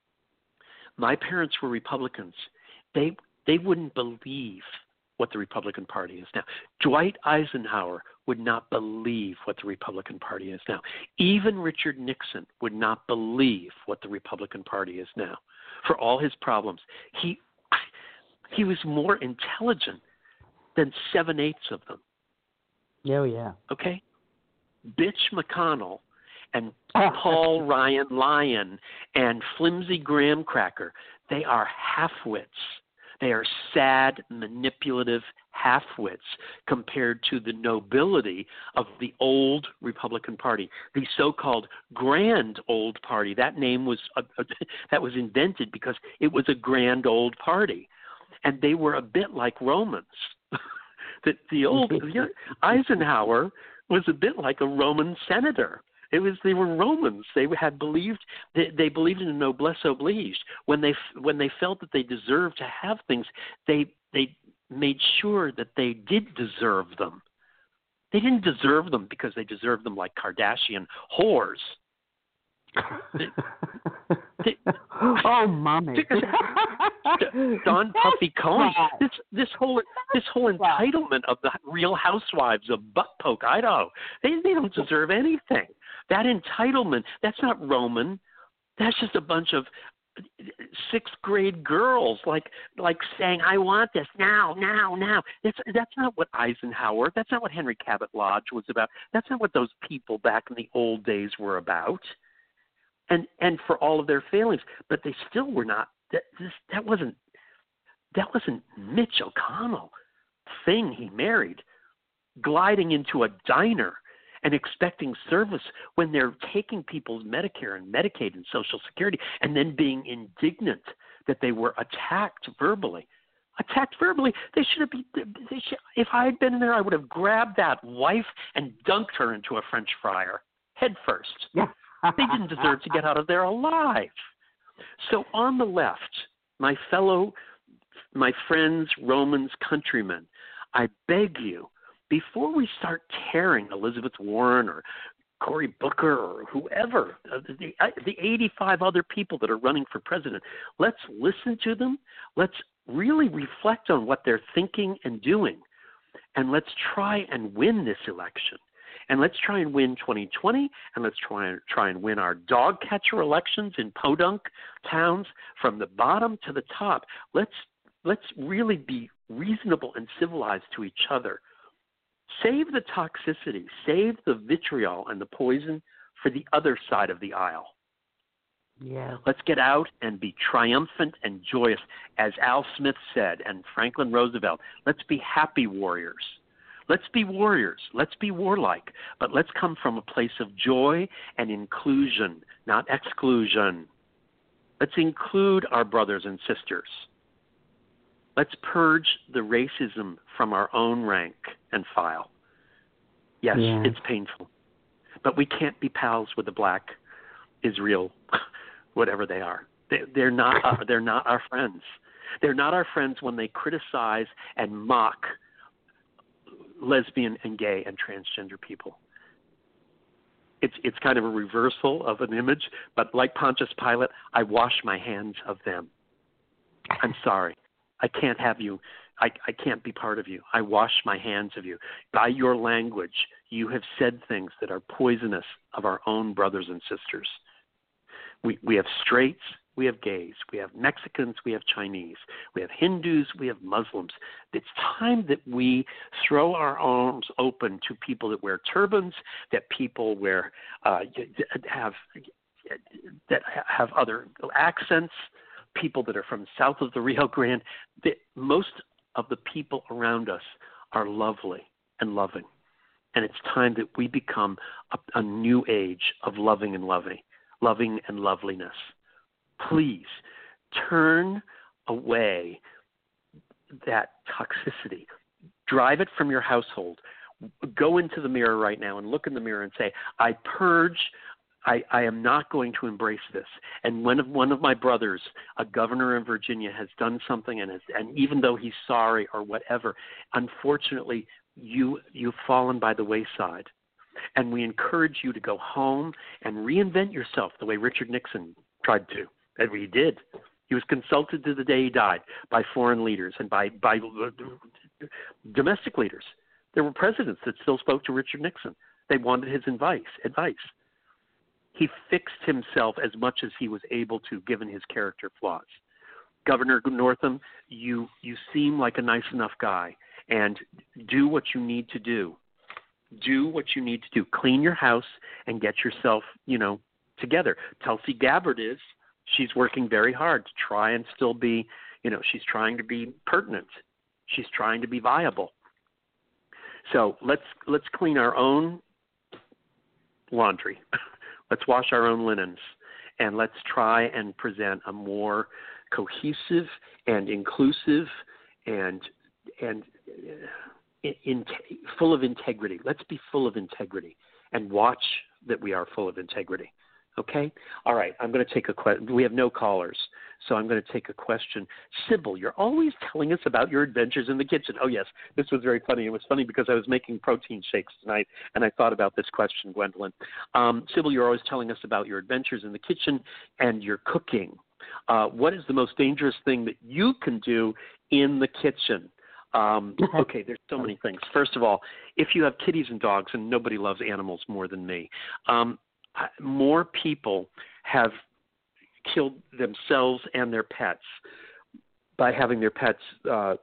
My parents were Republicans. They they wouldn't believe what the Republican Party is now. Dwight Eisenhower would not believe what the Republican Party is now. Even Richard Nixon would not believe what the Republican Party is now. For all his problems, he he was more intelligent than seven-eighths of them. Oh, yeah. Okay? Bitch McConnell and Paul Ryan Lyon and Flimsy Graham Cracker, they are half-wits. They are sad, manipulative half-wits compared to the nobility of the old Republican Party, the so-called grand old party. That name was uh, that was invented because it was a grand old party, and they were a bit like Romans. That the old Eisenhower was a bit like a Roman senator. It was they were Romans. They had believed they, they believed in a noblesse oblige. When they when they felt that they deserved to have things, they they made sure that they did deserve them. They didn't deserve them because they deserved them like Kardashian whores. They, they, oh, mommy! Don Puffy Cohen. This this whole this whole entitlement of the Real Housewives of Butt Poke, Idaho. They they don't deserve anything. That entitlement. That's not Roman. That's just a bunch of sixth grade girls like like saying, "I want this now, now, now." That's that's not what Eisenhower. That's not what Henry Cabot Lodge was about. That's not what those people back in the old days were about. And and for all of their failings, but they still were not. That this, that wasn't that wasn't Mitch O'Connell thing he married, gliding into a diner and expecting service when they're taking people's Medicare and Medicaid and Social Security, and then being indignant that they were attacked verbally. Attacked verbally. They should have been. They should, if I had been there, I would have grabbed that wife and dunked her into a French fryer head first. Yeah. They didn't deserve to get out of there alive. So on the left, my fellow, my friends, Romans, countrymen, I beg you, before we start tearing Elizabeth Warren or Cory Booker or whoever, uh, the, uh, the eighty-five other people that are running for president, let's listen to them. Let's really reflect on what they're thinking and doing. And let's try and win this election. And let's try and win twenty twenty, and let's try and try and win our dog catcher elections in podunk towns from the bottom to the top. Let's let's really be reasonable and civilized to each other. Save the toxicity, save the vitriol and the poison for the other side of the aisle. Yeah. Let's get out and be triumphant and joyous, as Al Smith said and Franklin Roosevelt. Let's be happy warriors. Let's be warriors. Let's be warlike. But let's come from a place of joy and inclusion, not exclusion. Let's include our brothers and sisters. Let's purge the racism from our own rank and file. Yes, yeah. It's painful. But we can't be pals with the black Israel, whatever they are. They, they're not. Uh, they're not our friends. They're not our friends when they criticize and mock lesbian and gay and transgender people. It's it's kind of a reversal of an image, but like Pontius Pilate, I wash my hands of them. I'm sorry. I can't have you. I, I can't be part of you. I wash my hands of you. By your language, you have said things that are poisonous of our own brothers and sisters. We we have straights, we have gays, we have Mexicans, we have Chinese, we have Hindus, we have Muslims. It's time that we throw our arms open to people that wear turbans, that people wear uh, have that have other accents, people that are from south of the Rio Grande. The, most of the people around us are lovely and loving. And it's time that we become a, a new age of loving and loving, loving and loveliness. Please turn away that toxicity. Drive it from your household. Go into the mirror right now and look in the mirror and say, I purge I, I am not going to embrace this. And one of one of my brothers, a governor in Virginia, has done something, and has, and even though he's sorry or whatever, unfortunately, you you've fallen by the wayside. And we encourage you to go home and reinvent yourself the way Richard Nixon tried to, and he did. He was consulted to the day he died by foreign leaders and by by domestic leaders. There were presidents that still spoke to Richard Nixon. They wanted his advice. Advice. He fixed himself as much as he was able to, given his character flaws. Governor Northam, you you seem like a nice enough guy, and do what you need to do. Do what you need to do. Clean your house and get yourself, you know, together. Tulsi Gabbard is. She's working very hard to try and still be, you know, she's trying to be pertinent. She's trying to be viable. So let's let's clean our own laundry. Let's wash our own linens, and let's try and present a more cohesive and inclusive and and in, in, full of integrity. Let's be full of integrity and watch that we are full of integrity. Okay? All right, I'm going to take a question. We have no callers, so I'm going to take a question. Sybil, you're always telling us about your adventures in the kitchen. Oh, yes, this was very funny. It was funny because I was making protein shakes tonight, and I thought about this question, Gwendolyn. Um, Sybil, you're always telling us about your adventures in the kitchen and your cooking. Uh, what is the most dangerous thing that you can do in the kitchen? Um, okay, there's so many things. First of all, if you have kitties and dogs, and nobody loves animals more than me, um, more people have killed themselves and their pets by having their pets uh,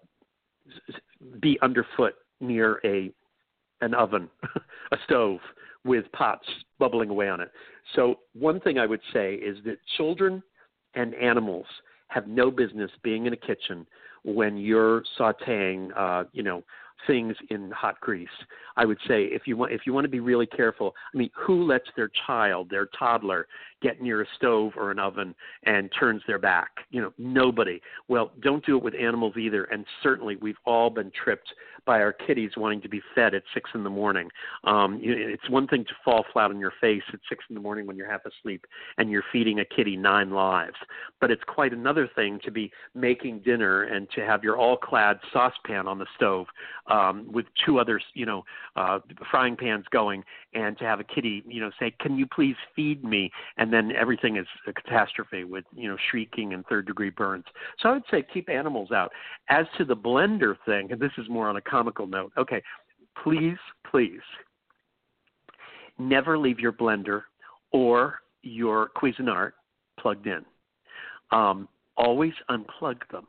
be underfoot near a an oven, a stove with pots bubbling away on it. So one thing I would say is that children and animals have no business being in a kitchen when you're sautéing, uh, you know, things in hot grease. I would say if you want if you want to be really careful, I mean, who lets their child, their toddler, get near a stove or an oven and turns their back? You know, nobody. Well, don't do it with animals either. And certainly we've all been tripped by our kitties wanting to be fed at six in the morning. Um, it's one thing to fall flat on your face at six in the morning when you're half asleep and you're feeding a kitty nine lives. But it's quite another thing to be making dinner and to have your all-clad saucepan on the stove um, with two other, you know, uh, frying pans going, and to have a kitty, you know, say, "Can you please feed me?" And then everything is a catastrophe with, you know, shrieking and third-degree burns. So I would say keep animals out. As to the blender thing, and this is more on a comical note, okay, please, please, never leave your blender or your Cuisinart plugged in. Um, always unplug them.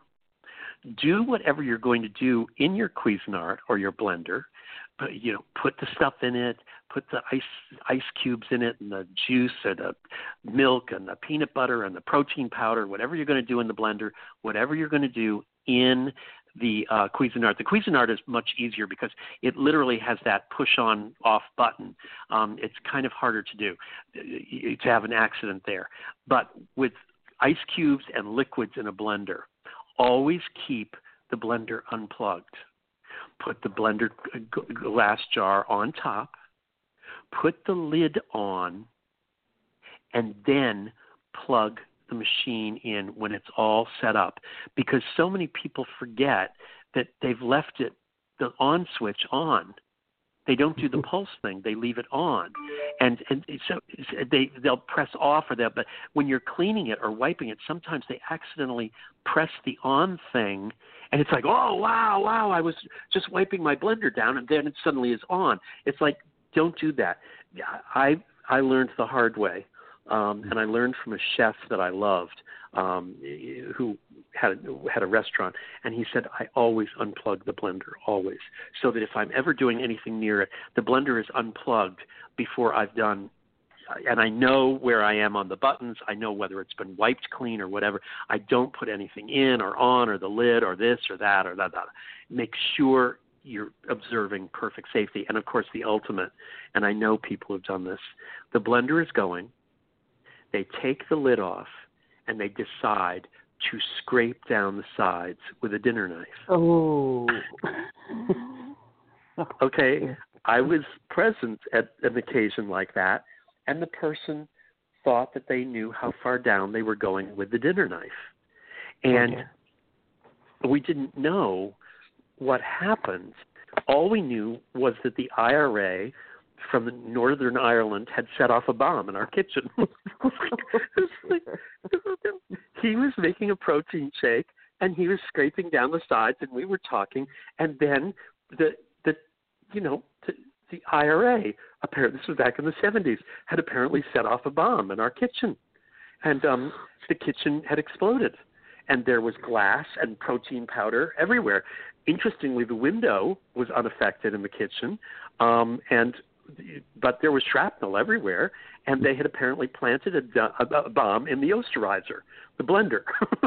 Do whatever you're going to do in your Cuisinart or your blender. But, you know, put the stuff in it, put the ice ice cubes in it, and the juice or the milk and the peanut butter and the protein powder, whatever you're going to do in the blender, whatever you're going to do in the uh, Cuisinart. The Cuisinart is much easier because it literally has that push-on-off button. Um, it's kind of harder to do, to have an accident there. But with ice cubes and liquids in a blender, always keep the blender unplugged. Put the blender glass jar on top, put the lid on, and then plug the machine in when it's all set up. Because so many people forget that they've left it, the on switch on. They don't do the pulse thing. They leave it on. And and so they, they'll press off or that. But when you're cleaning it or wiping it, sometimes they accidentally press the on thing. And it's like, oh, wow, wow, I was just wiping my blender down, and then it suddenly is on. It's like, don't do that. I I learned the hard way. Um, and I learned from a chef that I loved, um, who had a, had a restaurant, and he said, I always unplug the blender, always, so that if I'm ever doing anything near it, the blender is unplugged before I've done, and I know where I am on the buttons. I know whether it's been wiped clean or whatever. I don't put anything in or on or the lid or this or that or that. that. Make sure you're observing perfect safety. And, of course, the ultimate, and I know people have done this, the blender is going. They take the lid off, and they decide to scrape down the sides with a dinner knife. Oh. Okay, I was present at an occasion like that, and the person thought that they knew how far down they were going with the dinner knife. And okay. we didn't know what happened. All we knew was that the I R A from Northern Ireland had set off a bomb in our kitchen. He was making a protein shake, and he was scraping down the sides, and we were talking, and then the, the you know, the, the I R A, apparently, this was back in the seventies, had apparently set off a bomb in our kitchen. And um, the kitchen had exploded, and there was glass and protein powder everywhere. Interestingly, the window was unaffected in the kitchen, um, and but there was shrapnel everywhere, and they had apparently planted a, a, a bomb in the Osterizer, the blender.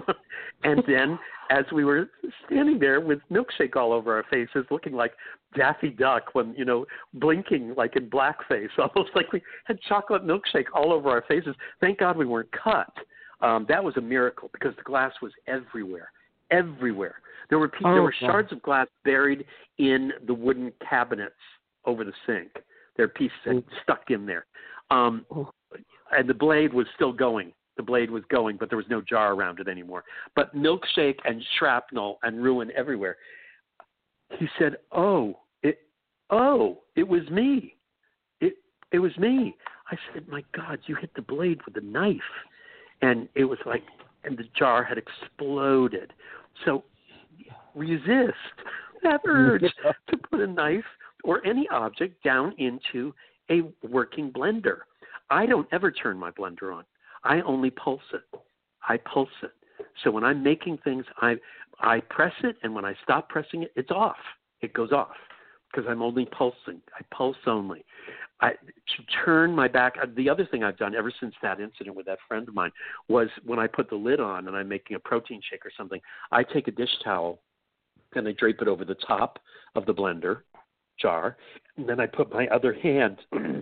And then as we were standing there with milkshake all over our faces, looking like Daffy Duck when, you know, blinking like in blackface, almost like we had chocolate milkshake all over our faces. Thank God we weren't cut. Um, that was a miracle because the glass was everywhere, everywhere. There were, oh, there were shards of glass buried in the wooden cabinets over the sink. Their pieces had stuck in there. Um, and the blade was still going. The blade was going, but there was no jar around it anymore. But milkshake and shrapnel and ruin everywhere. He said, oh, it, oh, it was me. It, it was me. I said, my God, you hit the blade with a knife. And it was like, and the jar had exploded. So resist that urge to put a knife or any object down into a working blender. I don't ever turn my blender on. I only pulse it. I pulse it. So when I'm making things, I I press it, and when I stop pressing it, it's off. It goes off because I'm only pulsing. I pulse only. I, to turn my back, the other thing I've done ever since that incident with that friend of mine was when I put the lid on and I'm making a protein shake or something, I take a dish towel and I drape it over the top of the blender jar, and then I put my other hand,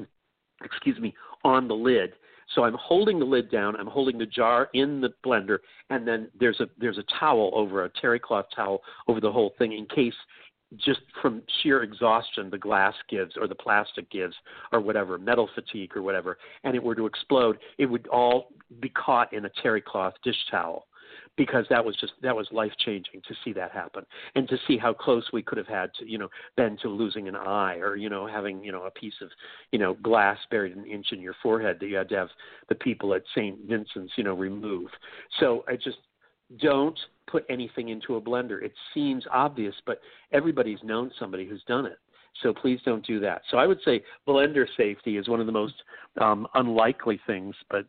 excuse me, on the lid. So I'm holding the lid down, I'm holding the jar in the blender, and then there's a there's a towel over, a terry cloth towel over the whole thing in case just from sheer exhaustion the glass gives or the plastic gives or whatever, metal fatigue or whatever, and it were to explode, it would all be caught in a terry cloth dish towel. Because that was just that was life changing to see that happen, and to see how close we could have had to, you know, been to losing an eye, or, you know, having, you know, a piece of, you know, glass buried an inch in your forehead that you had to have the people at Saint Vincent's, you know, remove. So I just don't put anything into a blender. It seems obvious, but everybody's known somebody who's done it. So please don't do that. So I would say blender safety is one of the most um, unlikely things. But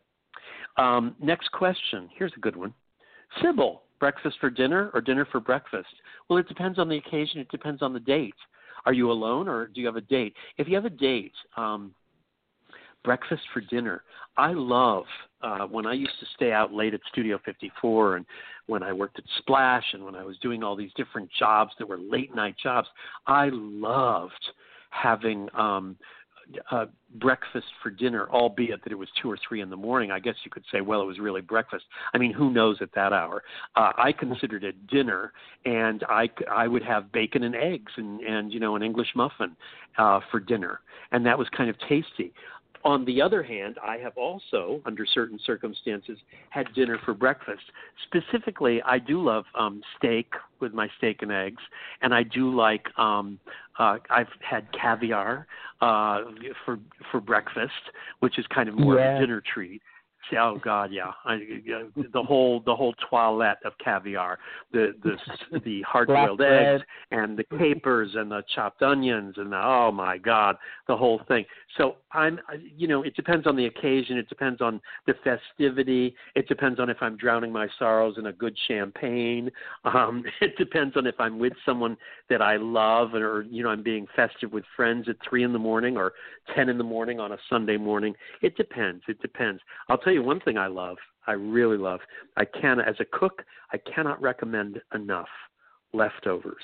um, next question. Here's a good one. Sybil, breakfast for dinner or dinner for breakfast? Well, it depends on the occasion. It depends on the date. Are you alone or do you have a date? If you have a date, um, breakfast for dinner. I love uh, when I used to stay out late at Studio fifty-four, and when I worked at Splash, and when I was doing all these different jobs that were late night jobs, I loved having um, Uh, breakfast for dinner, albeit that it was two or three in the morning. I guess you could say, well, it was really breakfast. I mean, who knows at that hour? Uh, I considered it dinner, and I, I would have bacon and eggs and, and you know, an English muffin uh, for dinner, and that was kind of tasty. On the other hand, I have also, under certain circumstances, had dinner for breakfast. Specifically, I do love um, steak with my steak and eggs, and I do like, um, uh, I've had caviar uh, for for breakfast, which is kind of more yeah. of a dinner treat. Oh God, yeah, I, the whole the whole toilette of caviar, the the the hard boiled eggs and the capers and the chopped onions and the, oh my God, the whole thing. So I'm, you know, it depends on the occasion, it depends on the festivity, it depends on if I'm drowning my sorrows in a good champagne. Um, it depends on if I'm with someone that I love, or, you know, I'm being festive with friends at three in the morning or ten in the morning on a Sunday morning. It depends. It depends. I'll tell you one thing I love, I really love, I can, as a cook, I cannot recommend enough leftovers.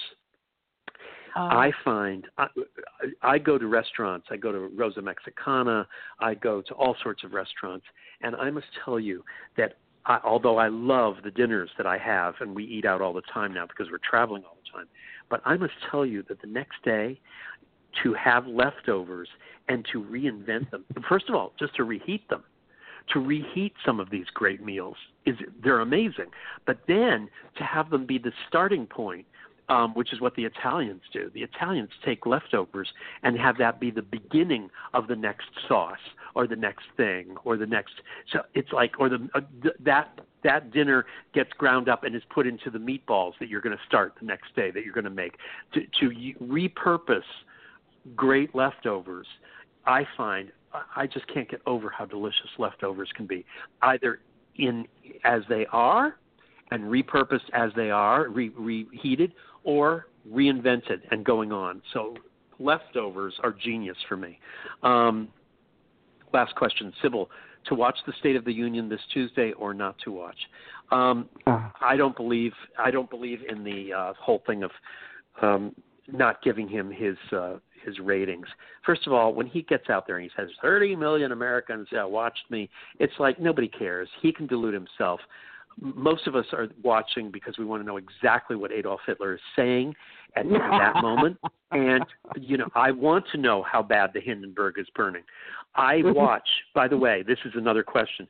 Um, I find, I, I go to restaurants, I go to Rosa Mexicana, I go to all sorts of restaurants, and I must tell you that I, although I love the dinners that I have, and we eat out all the time now because we're traveling all the time, but I must tell you that the next day, to have leftovers and to reinvent them, first of all, just to reheat them, to reheat some of these great meals. Is they're amazing. But then to have them be the starting point, um, which is what the Italians do. The Italians take leftovers and have that be the beginning of the next sauce or the next thing or the next. So it's like, or the uh, th- that that dinner gets ground up and is put into the meatballs that you're going to start the next day that you're going to make. To, to repurpose great leftovers, I find I just can't get over how delicious leftovers can be, either in as they are and repurposed as they are, re- reheated, or reinvented and going on. So leftovers are genius for me. Um, last question, Sybil, to watch the State of the Union this Tuesday or not to watch? Um, uh. I don't believe I don't believe in the uh, whole thing of um, not giving him his uh, his ratings. First of all, when he gets out there and he says thirty million Americans uh, watched me, it's like nobody cares. He can delude himself. Most of us are watching because we want to know exactly what Adolf Hitler is saying at that moment. And, you know, I want to know how bad the Hindenburg is burning. I watch, by the way, this is another question.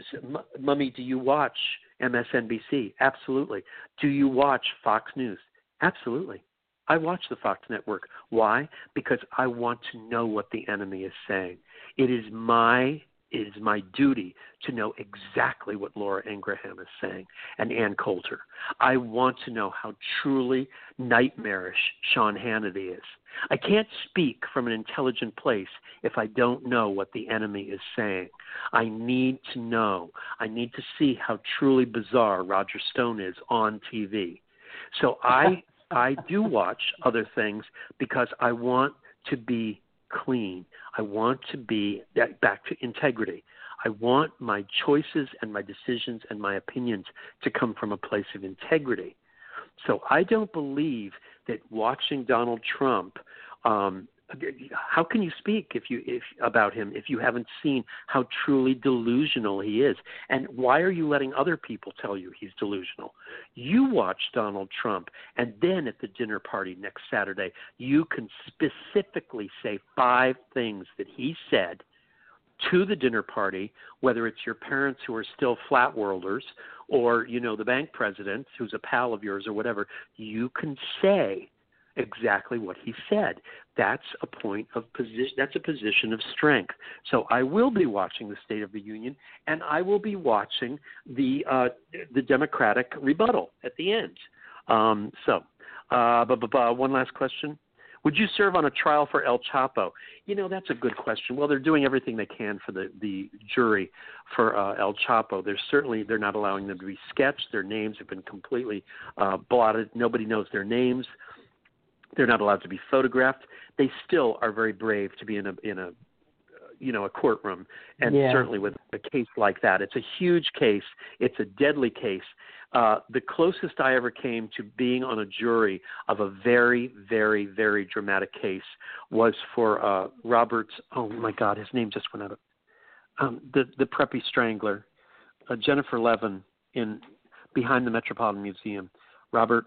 Mummy, do you watch M S N B C? Absolutely. Do you watch Fox News? Absolutely. I watch the Fox network. Why? Because I want to know what the enemy is saying. It is my It is my duty to know exactly what Laura Ingraham is saying and Ann Coulter. I want to know how truly nightmarish Sean Hannity is. I can't speak from an intelligent place if I don't know what the enemy is saying. I need to know. I need to see how truly bizarre Roger Stone is on T V. So I I do watch other things because I want to be clean. I want to be back to integrity. I want my choices and my decisions and my opinions to come from a place of integrity. So I don't believe that watching Donald Trump, um, how can you speak if you if about him if you haven't seen how truly delusional he is? And why are you letting other people tell you he's delusional? You watch Donald Trump, and then at the dinner party next Saturday, you can specifically say five things that he said to the dinner party, whether it's your parents who are still flat worlders or, you know, the bank president who's a pal of yours or whatever. You can say exactly what he said. That's a point of position. That's a position of strength. So I will be watching the State of the Union, and I will be watching the uh, the Democratic rebuttal at the end. Um, so, uh, but, but, but one last question. Would you serve on a trial for El Chapo? You know, that's a good question. Well, they're doing everything they can for the, the jury for uh, El Chapo. They're certainly, they're not allowing them to be sketched. Their names have been completely uh, blotted. Nobody knows their names. They're not allowed to be photographed. They still are very brave to be in a in a you know a courtroom, and yeah. certainly with a case like that, it's a huge case. It's a deadly case. Uh, the closest I ever came to being on a jury of a very, very, very dramatic case was for uh, Robert's. Oh my God, his name just went out of um, the the Preppy Strangler, uh, Jennifer Levin in Behind the Metropolitan Museum. Robert,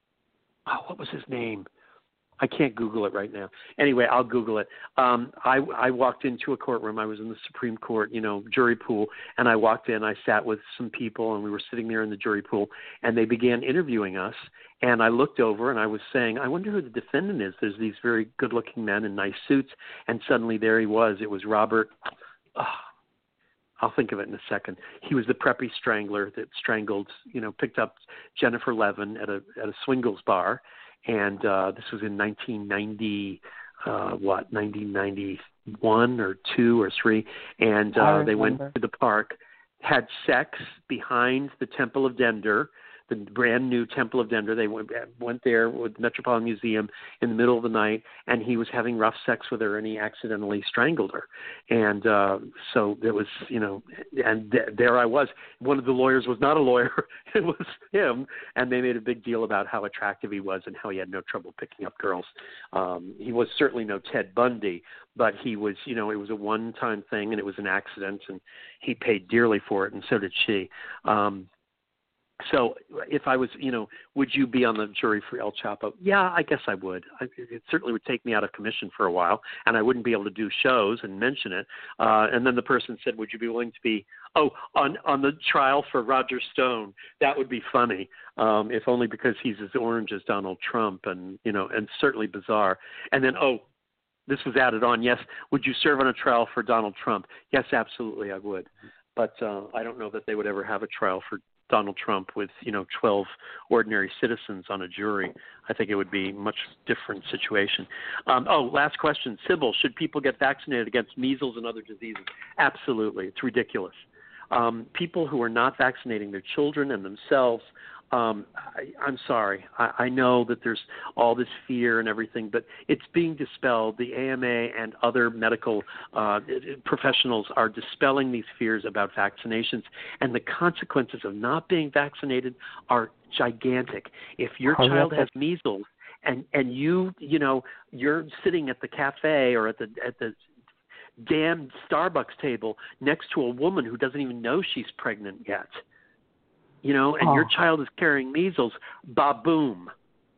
oh, what was his name? I can't Google it right now. Anyway, I'll Google it. Um, I, I walked into a courtroom. I was in the Supreme Court, you know, jury pool, and I walked in. I sat with some people, and we were sitting there in the jury pool, and they began interviewing us. And I looked over, and I was saying, I wonder who the defendant is. There's these very good-looking men in nice suits, and suddenly there he was. It was Robert. Oh, I'll think of it in a second. He was the Preppy Strangler that strangled, you know, picked up Jennifer Levin at a at a Swingles bar. And uh, this was in nineteen ninety, uh, what, nineteen ninety-one or two or three. And uh, they went to the park, had sex behind the Temple of Dender, the brand new Temple of Dender. They went, went there with the Metropolitan Museum in the middle of the night, and he was having rough sex with her, and he accidentally strangled her. And uh, so there was, you know, and th- there I was. One of the lawyers was not a lawyer. It was him. And they made a big deal about how attractive he was and how he had no trouble picking up girls. Um, he was certainly no Ted Bundy, but he was, you know, it was a one-time thing, and it was an accident, and he paid dearly for it, and so did she. Um, So if I was, you know, would you be on the jury for El Chapo? Yeah, I guess I would. I, it certainly would take me out of commission for a while, and I wouldn't be able to do shows and mention it. Uh, and then the person said, would you be willing to be, oh, on, on the trial for Roger Stone? That would be funny, um, if only because he's as orange as Donald Trump, and, you know, and certainly bizarre. And then, oh, this was added on, yes, would you serve on a trial for Donald Trump? Yes, absolutely, I would. But uh, I don't know that they would ever have a trial for Donald Trump with, you know, twelve ordinary citizens on a jury. I think it would be a much different situation. Um, oh, last question. Sybil, should people get vaccinated against measles and other diseases? Absolutely. It's ridiculous. Um, people who are not vaccinating their children and themselves, um, I, I'm sorry. I, I know that there's all this fear and everything, but it's being dispelled. The A M A and other medical uh, professionals are dispelling these fears about vaccinations, and the consequences of not being vaccinated are gigantic. If your Oh, child yeah, has measles and, and you, you know, you're sitting at the cafe or at the at the damn Starbucks table next to a woman who doesn't even know she's pregnant yet, you know, and oh. your child is carrying measles, ba-boom,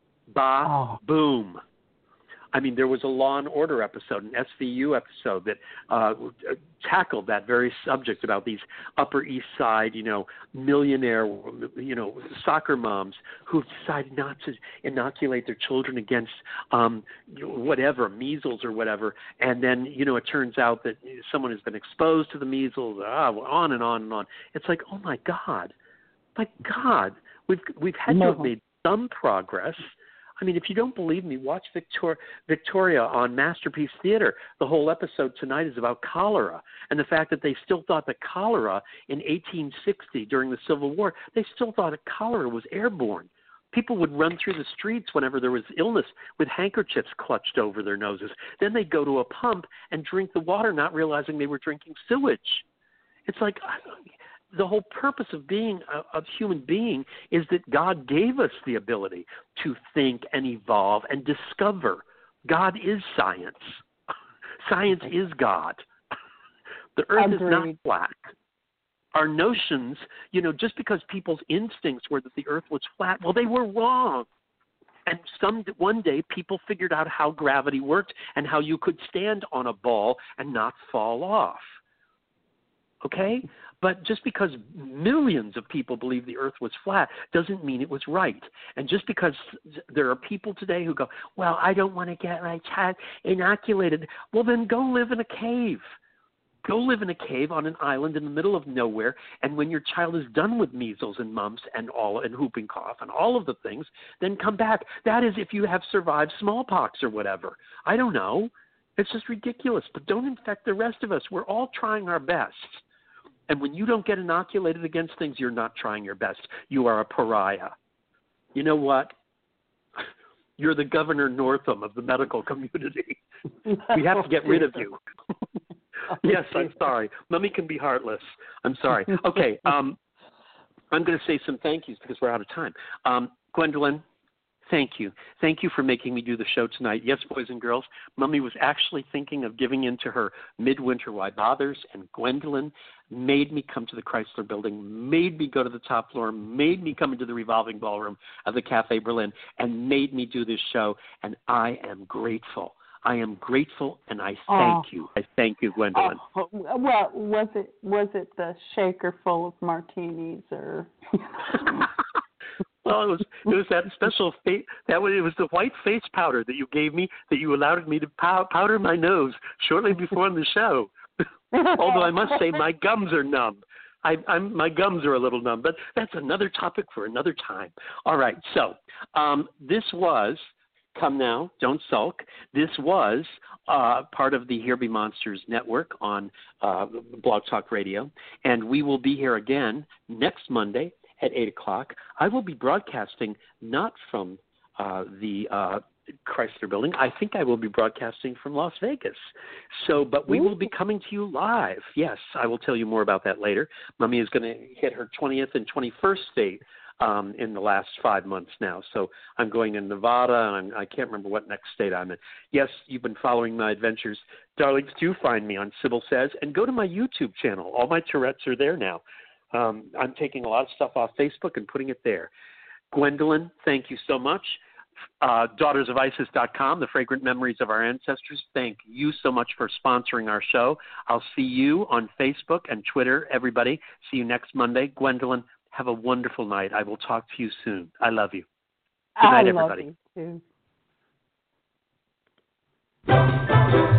ba-boom. I mean, there was a Law and Order episode, an S V U episode that uh, tackled that very subject about these Upper East Side, you know, millionaire, you know, soccer moms who decided not to inoculate their children against um, whatever, measles or whatever. And then, you know, it turns out that someone has been exposed to the measles, ah, on and on and on. It's like, oh, my God. My God, we've we've had to have made some progress. I mean, if you don't believe me, watch Victor, Victoria on Masterpiece Theater. The whole episode tonight is about cholera and the fact that they still thought that cholera in eighteen sixty during the Civil War, they still thought that cholera was airborne. People would run through the streets whenever there was illness with handkerchiefs clutched over their noses. Then they'd go to a pump and drink the water, not realizing they were drinking sewage. It's like the whole purpose of being a, a human being is that God gave us the ability to think and evolve and discover. God is science. Science is God. The earth Agreed. is not flat. Our notions, you know, just because people's instincts were that the earth was flat, well, they were wrong. And some one day people figured out how gravity worked and how you could stand on a ball and not fall off. Okay? But just because millions of people believe the earth was flat doesn't mean it was right. And just because there are people today who go, well, I don't want to get my child inoculated. Well, then go live in a cave. Go live in a cave on an island in the middle of nowhere, and when your child is done with measles and mumps and all and whooping cough and all of the things, then come back. That is if you have survived smallpox or whatever. I don't know. It's just ridiculous. But don't infect the rest of us. We're all trying our best. And when you don't get inoculated against things, you're not trying your best. You are a pariah. You know what? You're the Governor Northam of the medical community. We have to get rid of you. Yes, I'm sorry. Mummy can be heartless. I'm sorry. Okay, um, I'm going to say some thank yous because we're out of time. Um, Gwendolyn, thank you. Thank you for making me do the show tonight. Yes, boys and girls, Mummy was actually thinking of giving in to her midwinter why bothers, and Gwendolyn made me come to the Chrysler Building, made me go to the top floor, made me come into the revolving ballroom of the Cafe Berlin, and made me do this show, and I am grateful. I am grateful, and I thank oh. you. I thank you, Gwendolyn. Oh, well, was it was it the shaker full of martinis, or? Well, it was it was that special face that was it was the white face powder that you gave me that you allowed me to pow, powder my nose shortly before the show. Although I must say my gums are numb. I, I'm my gums are a little numb, but that's another topic for another time. All right, so um, this was. Come now, don't sulk. This was uh, part of the Here Be Monsters network on uh, Blog Talk Radio, and we will be here again next Monday at eight o'clock. I will be broadcasting not from uh, the uh, Chrysler Building. I think I will be broadcasting from Las Vegas. So, but we will be coming to you live. Yes, I will tell you more about that later. Mummy is going to hit her twentieth and twenty-first state Um, in the last five months now. So I'm going in Nevada, and I'm, I can't remember what next state I'm in. Yes, you've been following my adventures. Darlings, do find me on Sybil Says, and go to my YouTube channel. All my Tourette's are there now. Um, I'm taking a lot of stuff off Facebook and putting it there. Gwendolyn, thank you so much. Uh, daughters of isis dot com, the fragrant memories of our ancestors. Thank you so much for sponsoring our show. I'll see you on Facebook and Twitter, everybody. See you next Monday. Gwendolyn, have a wonderful night. I will talk to you soon. I love you. Good night, I everybody. love you too.